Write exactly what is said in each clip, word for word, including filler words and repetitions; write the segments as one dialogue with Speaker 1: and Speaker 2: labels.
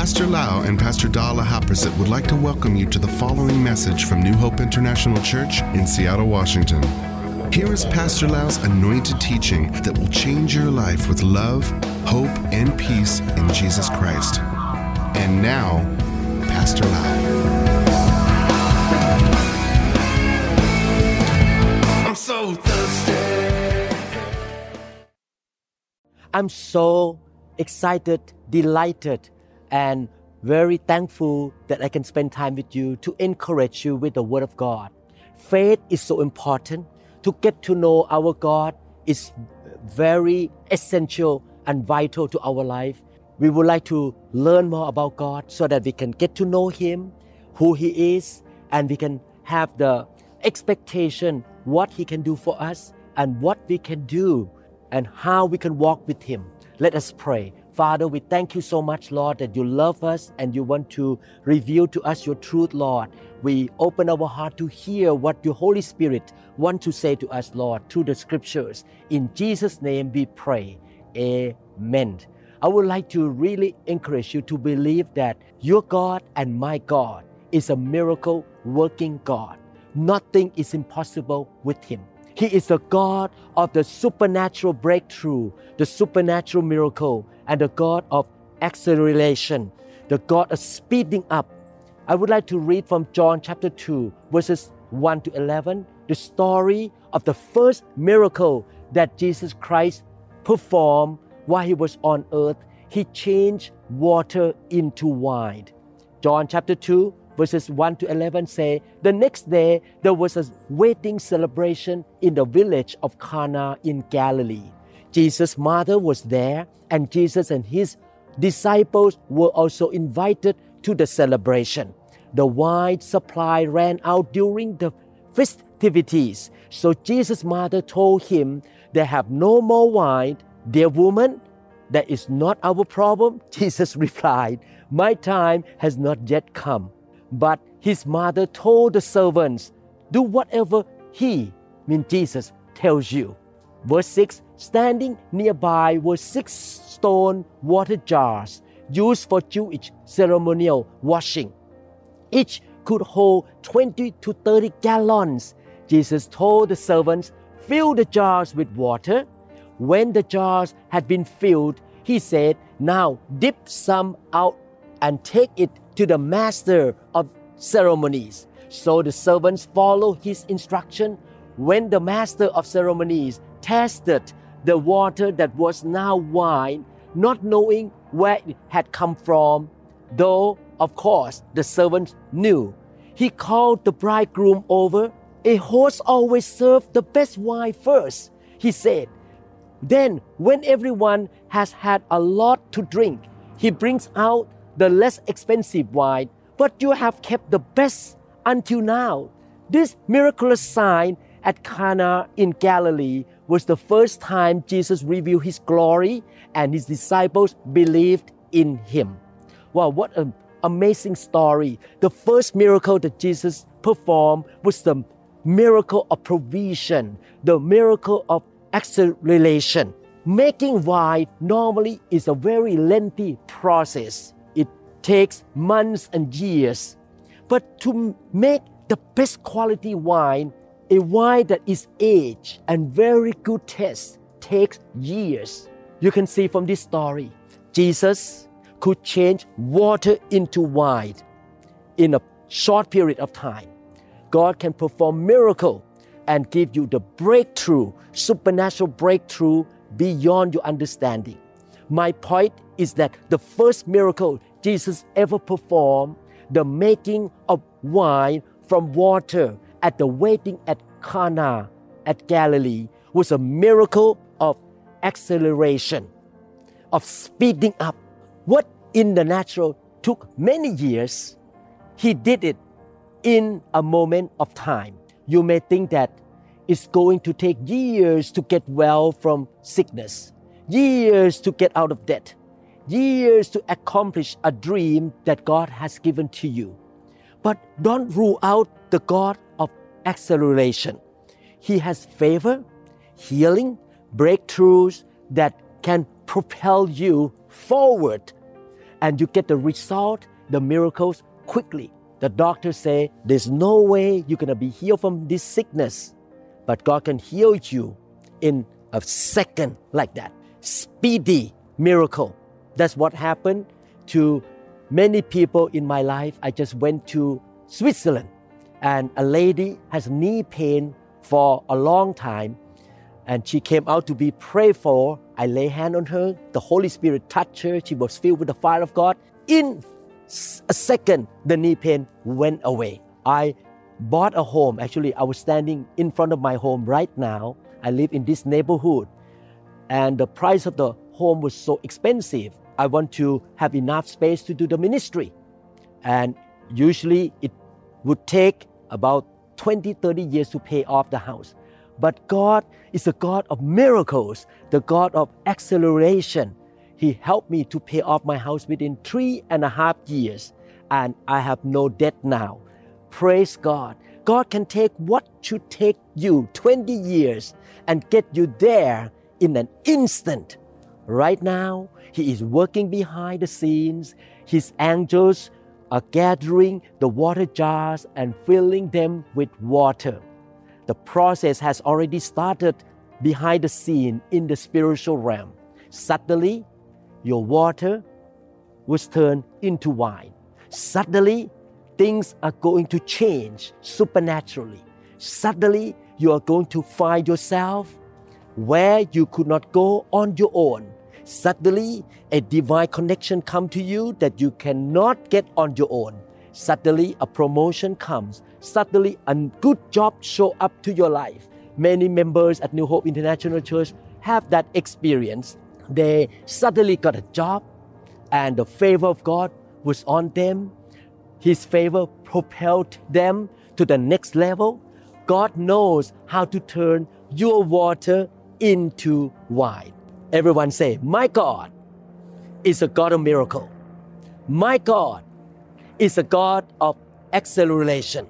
Speaker 1: Pastor Lau and Pastor Dala Haprasit would like to welcome you to the following message from New Hope International Church in Seattle, Washington. Here is Pastor Lau's anointed teaching that will change your life with love, hope, and peace in Jesus Christ. And now, Pastor Lau.
Speaker 2: I'm so thirsty.
Speaker 3: I'm so excited, delighted, and very thankful that I can spend time with you to encourage you with the Word of God. Faith is so important. To get to know our God is very essential and vital to our life. We would like to learn more about God so that we can get to know Him, who He is, and we can have the expectation what He can do for us and what we can do and how we can walk with Him. Let us pray. Father, we thank you so much, Lord, that you love us and you want to reveal to us your truth, Lord. We open our heart to hear what your Holy Spirit wants to say to us, Lord, through the Scriptures. In Jesus' name we pray. Amen. I would like to really encourage you to believe that your God and my God is a miracle-working God. Nothing is impossible with Him. He is the God of the supernatural breakthrough, the supernatural miracle, and the God of acceleration, the God of speeding up. I would like to read from John chapter two, verses one to eleven, the story of the first miracle that Jesus Christ performed while He was on earth. He changed water into wine. John chapter two, verses one to eleven say, the next day there was a wedding celebration in the village of Cana in Galilee. Jesus' mother was there, and Jesus and His disciples were also invited to the celebration. The wine supply ran out during the festivities, so Jesus' mother told Him, they have no more wine. Dear woman, that is not our problem. Jesus replied, my time has not yet come. But His mother told the servants, do whatever He, mean Jesus, tells you. Verse six, standing nearby were six stone water jars used for Jewish ceremonial washing. Each could hold twenty to thirty gallons. Jesus told the servants, fill the jars with water. When the jars had been filled, He said, now dip some out and take it to the master of ceremonies. So the servants followed His instruction. When the master of ceremonies tasted the water that was now wine, not knowing where it had come from, though, of course, the servants knew, he called the bridegroom over. A host always serves the best wine first, he said. Then, when everyone has had a lot to drink, he brings out the less expensive wine, but you have kept the best until now. This miraculous sign at Cana in Galilee was the first time Jesus revealed His glory and His disciples believed in Him. Wow, what an amazing story. The first miracle that Jesus performed was the miracle of provision, the miracle of acceleration. Making wine normally is a very lengthy process. It takes months and years. But to make the best quality wine, a wine that is aged and very good taste, takes years. You can see from this story, Jesus could change water into wine in a short period of time. God can perform miracle and give you the breakthrough, supernatural breakthrough beyond your understanding. My point is that the first miracle Jesus ever performed, the making of wine from water at the wedding at Cana at Galilee, was a miracle of acceleration, of speeding up. What in the natural took many years, He did it in a moment of time. You may think that it's going to take years to get well from sickness, years to get out of debt, years to accomplish a dream that God has given to you. But don't rule out the God of acceleration. He has favor, healing, breakthroughs that can propel you forward. and you get the result, the miracles quickly. The doctors say there's no way you're going to be healed from this sickness, but God can heal you in a second like that. Speedy miracle. That's what happened to many people in my life. I just went to Switzerland, and a lady has knee pain for a long time, and she came out to be prayed for. I lay hand on her. The Holy Spirit touched her. She was filled with the fire of God. In a second, the knee pain went away. I bought a home. Actually, I was standing in front of my home right now. I live in this neighborhood, and the price of the home was so expensive. I want to have enough space to do the ministry. And usually it would take about twenty, thirty years to pay off the house. But God is a God of miracles, the God of acceleration. He helped me to pay off my house within three and a half years, and I have no debt now. Praise God. God can take what should take you twenty years and get you there in an instant. Right now, He is working behind the scenes. His angels are gathering the water jars and filling them with water. The process has already started behind the scene in the spiritual realm. Suddenly, your water was turned into wine. Suddenly, things are going to change supernaturally. Suddenly, you are going to find yourself where you could not go on your own. Suddenly, a divine connection comes to you that you cannot get on your own. Suddenly, a promotion comes. Suddenly, a good job shows up to your life. Many members at New Hope International Church have that experience. They suddenly got a job, and the favor of God was on them. His favor propelled them to the next level. God knows how to turn your water into wine. Everyone say, my God is a God of miracle. My God is a God of acceleration.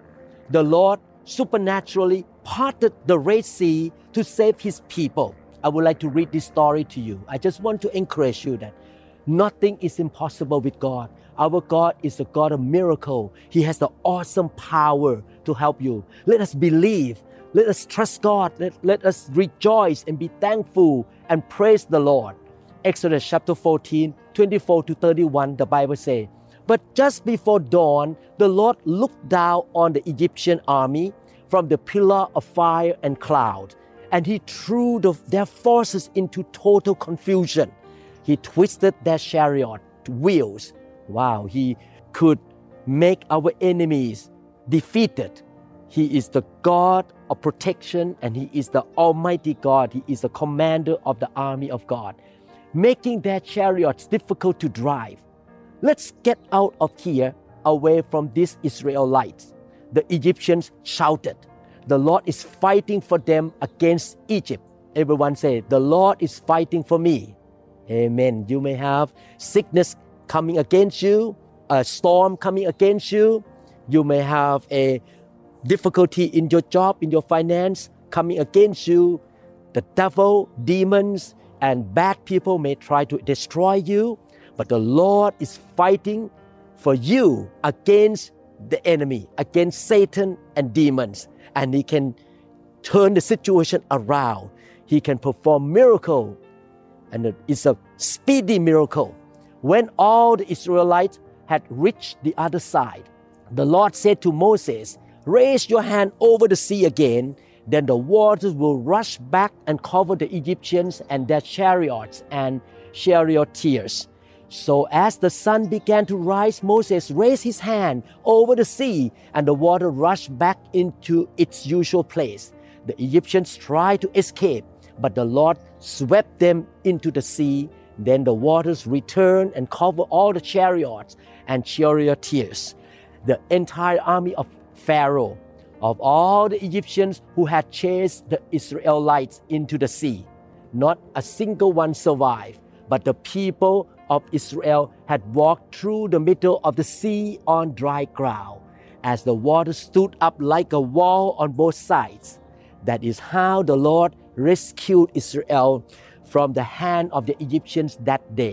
Speaker 3: The Lord supernaturally parted the Red Sea to save His people. I would like to read this story to you. I just want to encourage you that nothing is impossible with God. Our God is a God of miracle. He has the awesome power to help you. Let us believe. Let us trust God. Let, let us rejoice and be thankful and praise the Lord. Exodus chapter fourteen, twenty-four to thirty-one, the Bible says, but just before dawn, the Lord looked down on the Egyptian army from the pillar of fire and cloud, and He threw the, their forces into total confusion. He twisted their chariot wheels. Wow, He could make our enemies defeated. He is the God of protection, and He is the Almighty God. He is the commander of the army of God, making their chariots difficult to drive. Let's get out of here, away from these Israelites. The Egyptians shouted, the Lord is fighting for them against Egypt. Everyone say, the Lord is fighting for me. Amen. You may have sickness coming against you, a storm coming against you. You may have a difficulty in your job, in your finance coming against you. The devil, demons, and bad people may try to destroy you, but the Lord is fighting for you against the enemy, against Satan and demons, and He can turn the situation around. He can perform miracle, and it's a speedy miracle. When all the Israelites had reached the other side, the Lord said to Moses, raise your hand over the sea again, then the waters will rush back and cover the Egyptians and their chariots and charioteers. So as the sun began to rise, Moses raised his hand over the sea, and the water rushed back into its usual place. The Egyptians tried to escape, but the Lord swept them into the sea. Then the waters returned and covered all the chariots and charioteers. The entire army of Pharaoh, of all the Egyptians who had chased the Israelites into the sea, not a single one survived, but the people of Israel had walked through the middle of the sea on dry ground, as the water stood up like a wall on both sides. That is how the Lord rescued Israel from the hand of the Egyptians that day.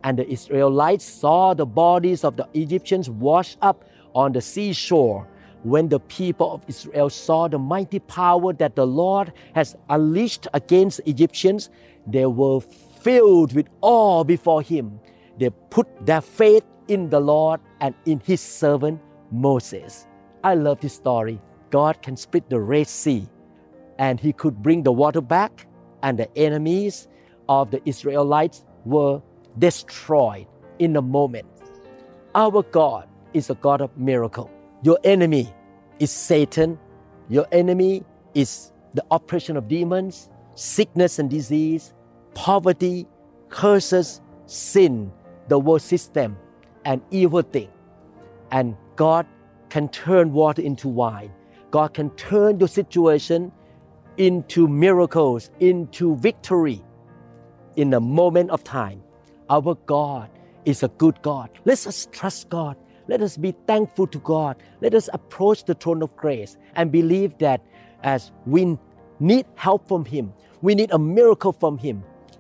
Speaker 3: And the Israelites saw the bodies of the Egyptians washed up on the seashore. When the people of Israel saw the mighty power that the Lord has unleashed against the Egyptians, they were filled with awe before him. They put their faith in the Lord and in his servant Moses. I love this story. God can split the Red Sea, and he could bring the water back, and the enemies of the Israelites were destroyed in a moment. Our God is a God of miracle. Your enemy is Satan. Your enemy is the oppression of demons, sickness and disease, poverty, curses, sin, the world system, and evil thing. And God can turn water into wine. God can turn your situation into miracles, into victory in a moment of time. Our God is a good God. Let us trust God. Let us be thankful to God. Let us approach the throne of grace and believe that as we need help from him, we need a miracle from him,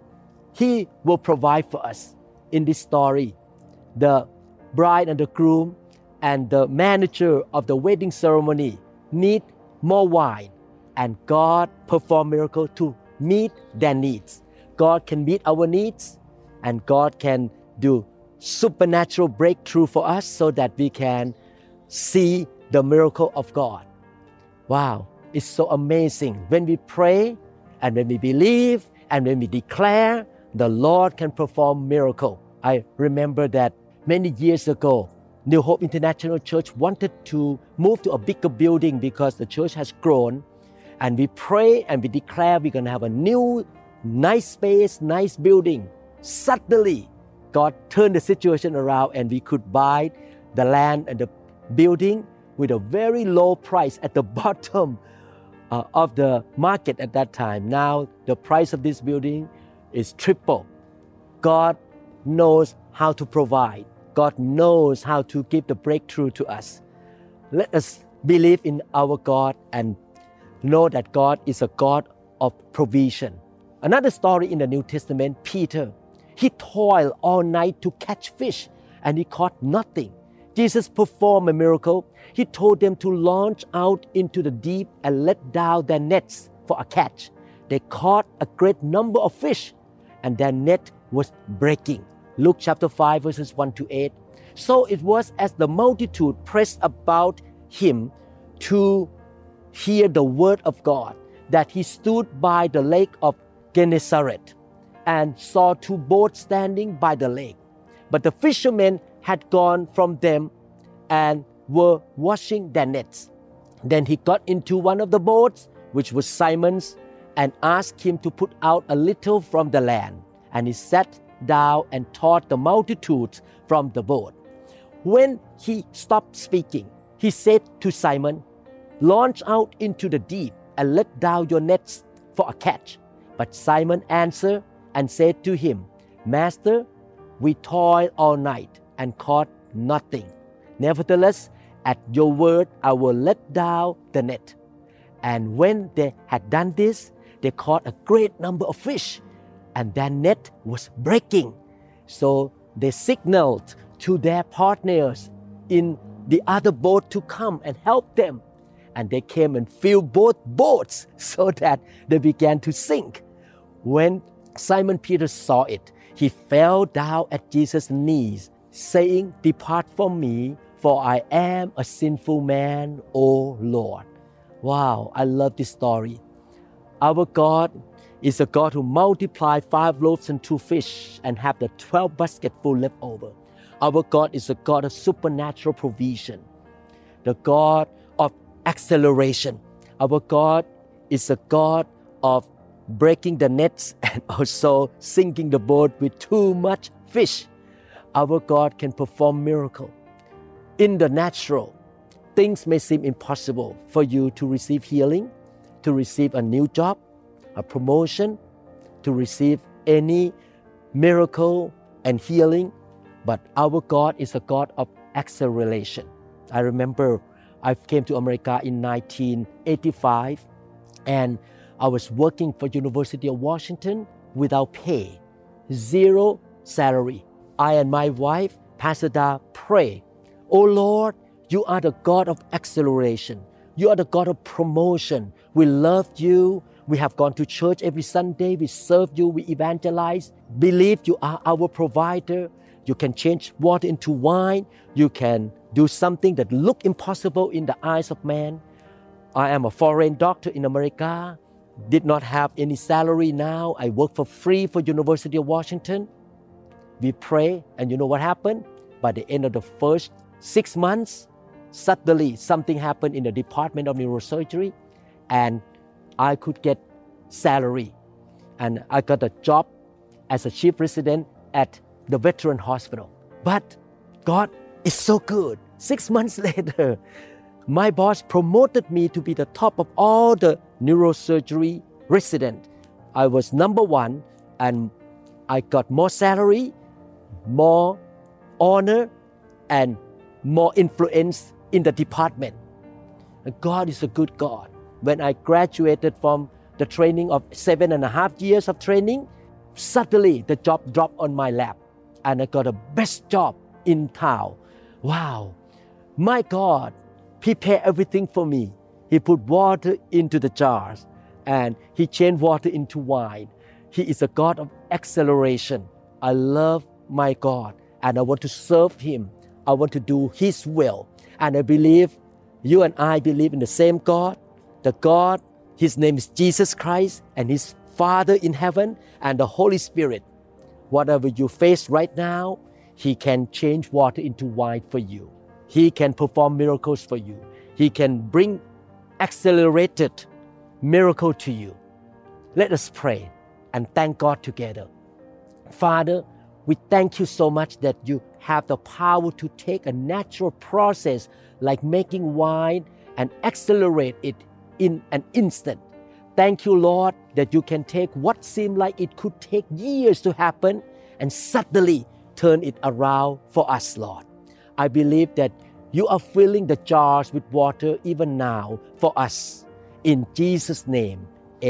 Speaker 3: he will provide for us. In this story, the bride and the groom and the manager of the wedding ceremony need more wine, and God performed miracles to meet their needs. God can meet our needs, and God can do supernatural breakthrough for us so that we can see the miracle of God. Wow, it's so amazing. When we pray and when we believe and when we declare, the Lord can perform miracle. I remember that many years ago, New Hope International Church wanted to move to a bigger building because the church has grown. And we pray and we declare we're going to have a new, nice space, nice building. Suddenly, God turned the situation around and we could buy the land and the building with a very low price at the bottom uh, of the market at that time. Now, the price of this building is triple. God knows how to provide. God knows how to give the breakthrough to us. Let us believe in our God and know that God is a God of provision. Another story in the New Testament, Peter. He toiled all night to catch fish and he caught nothing. Jesus performed a miracle. He told them to launch out into the deep and let down their nets for a catch. They caught a great number of fish and their net was breaking. Luke chapter five verses one to eight. So it was as the multitude pressed about him to hear the word of God that he stood by the lake of Gennesaret and saw two boats standing by the lake. But the fishermen had gone from them and were washing their nets. Then he got into one of the boats, which was Simon's, and asked him to put out a little from the land. And he sat down and taught the multitudes from the boat. When he stopped speaking, he said to Simon, "Launch out into the deep and let down your nets for a catch." But Simon answered and said to him, "Master, we toiled all night and caught nothing. Nevertheless, at your word, I will let down the net." And when they had done this, they caught a great number of fish, and their net was breaking. So they signaled to their partners in the other boat to come and help them. And they came and filled both boats so that they began to sink. When Simon Peter saw it, he fell down at Jesus' knees, saying, "Depart from me, for I am a sinful man, O Lord." Wow, I love this story. Our God is a God who multiplied five loaves and two fish and have the twelve baskets full left over. Our God is a God of supernatural provision, the God of acceleration. Our God is a God of breaking the nets and also sinking the boat with too much fish. Our God can perform miracles. In the natural, things may seem impossible for you to receive healing, to receive a new job, a promotion, to receive any miracle and healing. But our God is a God of acceleration. I remember I came to America in nineteen eighty-five and I was working for University of Washington without pay, zero salary. I and my wife, Pastor Da, pray, "Oh Lord, you are the God of acceleration. You are the God of promotion. We love you. We have gone to church every Sunday. We serve you. We evangelize. Believe you are our provider. You can change water into wine. You can do something that look impossible in the eyes of man. I am a foreign doctor in America. Did not have any salary now. I work for free for University of Washington." We pray, and you know what happened? By the end of the first six months, suddenly something happened in the Department of Neurosurgery, and I could get salary. And I got a job as a chief resident at the Veteran Hospital. But God is so good. Six months later, my boss promoted me to be the top of all the neurosurgery residents. I was number one, and I got more salary, more honor, and more influence in the department. And God is a good God. When I graduated from the training of seven and a half years of training, suddenly the job dropped on my lap, and I got a best job in town. Wow, my God prepared everything for me. He put water into the jars, and He changed water into wine. He is a God of acceleration. I love my God, and I want to serve Him. I want to do His will. And I believe you and I believe in the same God, the God, His name is Jesus Christ, and His Father in heaven, and the Holy Spirit. Whatever you face right now, He can change water into wine for you. He can perform miracles for you. He can bring accelerated miracle to you. Let us pray and thank God together. Father, we thank you so much that you have the power to take a natural process like making wine and accelerate it in an instant. Thank you, Lord, that you can take what seemed like it could take years to happen and suddenly turn it around for us, Lord. I believe that you are filling the jars with water even now for us. In Jesus' name,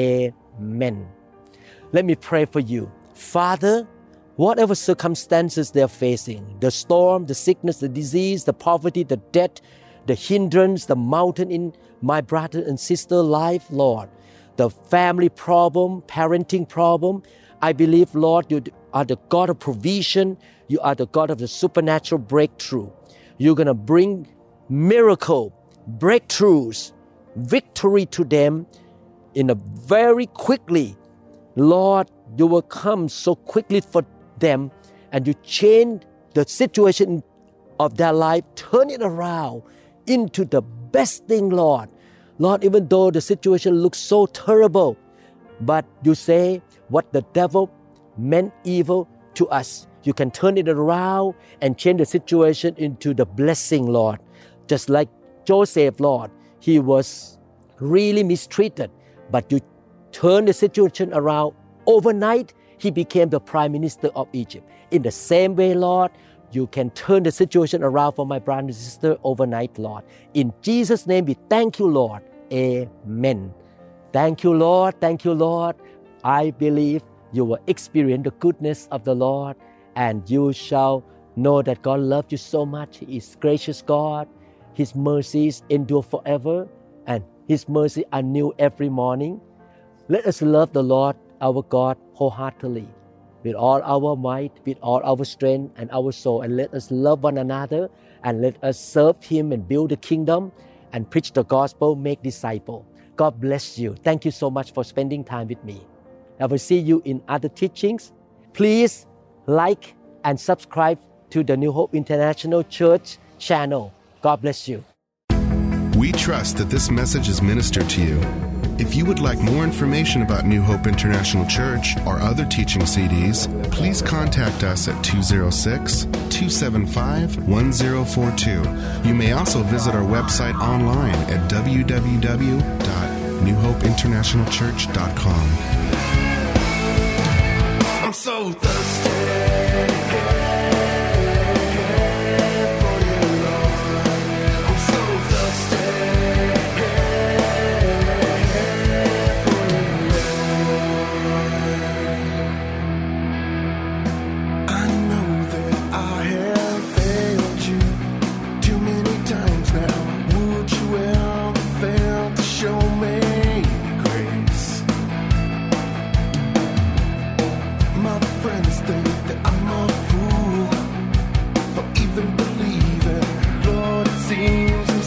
Speaker 3: amen. Let me pray for you. Father, whatever circumstances they're facing, the storm, the sickness, the disease, the poverty, the debt, the hindrance, the mountain in my brother and sister life, Lord, the family problem, parenting problem, I believe, Lord, you are the God of provision. You are the God of the supernatural breakthrough. You're going to bring miracle, breakthroughs, victory to them in a very quickly. Lord, you will come so quickly for them, and you change the situation of their life, turn it around into the best thing, Lord. Lord, even though the situation looks so terrible, but you say what the devil meant evil to us, you can turn it around and change the situation into the blessing, Lord. Just like Joseph, Lord, he was really mistreated, but you turn the situation around overnight. He became the prime minister of Egypt. In the same way, Lord, you can turn the situation around for my brother and sister overnight, Lord. In Jesus' name, we thank you, Lord. Amen. Thank you, Lord. Thank you, Lord. I believe you will experience the goodness of the Lord, and you shall know that God loves you so much. He is gracious God. His mercies endure forever, and His mercy are new every morning. Let us love the Lord our God wholeheartedly, with all our might, with all our strength and our soul, and let us love one another, and let us serve Him and build the kingdom and preach the gospel, make disciples. God bless you. Thank you so much for spending time with me. I will see you in other teachings. Please like and subscribe to the New Hope International Church channel. God bless you.
Speaker 1: We trust that this message is ministered to you. If you would like more information about New Hope International Church or other teaching C Ds, please contact us at two oh six, two seven five, one oh four two. You may also visit our website online at w w w dot new hope international church dot com.
Speaker 2: I'm so thirsty.
Speaker 1: I know that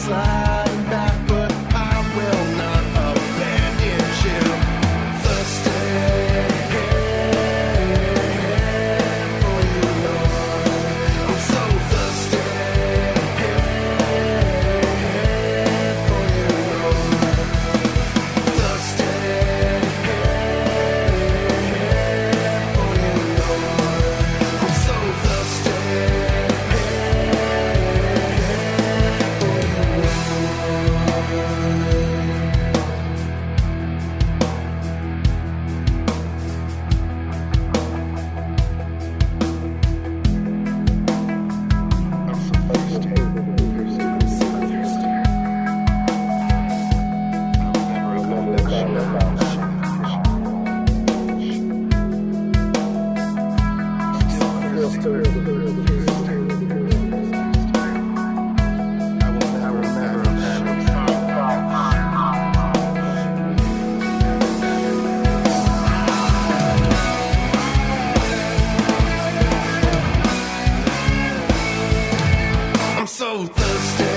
Speaker 2: sliding back, but I will not abandon you. Thirsty for you, Lord. I'm so thirsty for you, Lord. Thirsty for you, Lord. I'm so thirsty for you, I'm so thirsty.